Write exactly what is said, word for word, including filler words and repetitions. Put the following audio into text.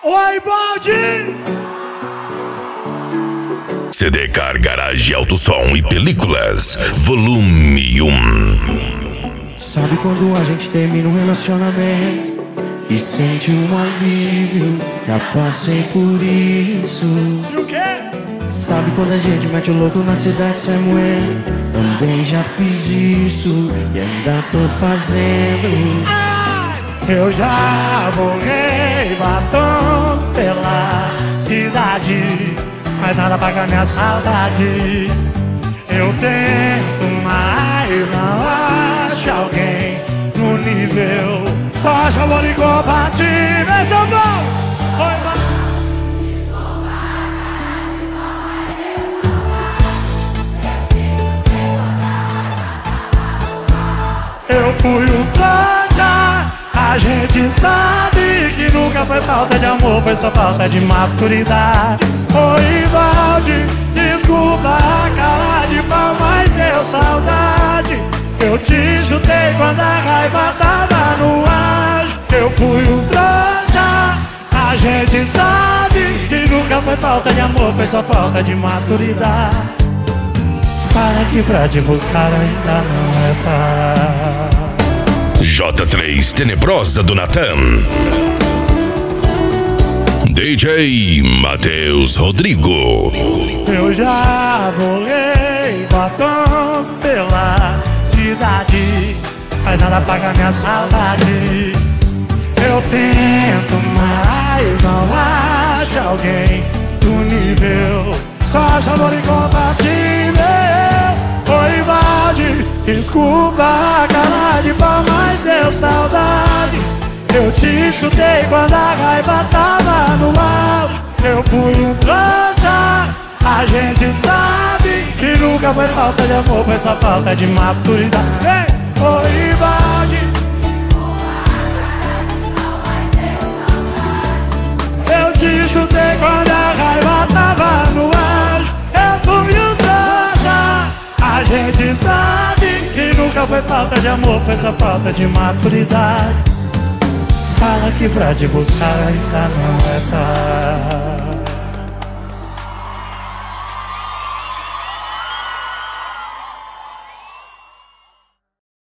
Oi, Baldi! C D Car Garage Alto Som e Películas, volume um. Sabe quando a gente termina um relacionamento e sente um alívio? Já passei por isso. E o quê? Sabe quando a gente mete o louco na cidade sem moendo? Também já fiz isso e ainda tô fazendo. Eu já borrei batons pela cidade, mas nada paga minha saudade. Eu tento, mas não acho alguém no nível. Só acho amor incompatível. Esse é o bom! Oi, mano. Eu fui um trouxa. A gente sabe que nunca foi falta de amor, foi só falta de maturidade. Oi, Valde, desculpa a cara de pau, mas deu saudade. Eu te chutei quando a raiva tava no ar. Eu fui um trouxa. A gente sabe que nunca foi falta de amor, foi só falta de maturidade. Fala que pra te buscar ainda não é tarde. J três Tenebrosa do Natan, D J Matheus Rodrigo. Eu já borrei batons pela cidade, mas nada paga minha saudade. Eu tento, mas não acho alguém do nível. Só acho amor incompatível. Oi, Valde, desculpa a cara de pau, mas deu saudade. Eu te chutei quando a raiva tava no auge. Eu fui um trouxa. A gente sabe que nunca foi falta de amor, foi só falta de maturidade. Ei! Oi, Valde, eu te chutei quando a raiva tava no auge. Eu fui um trouxa. A gente sabe que nunca foi falta de amor, foi só falta de maturidade. Fala que pra te buscar ainda não é tarde.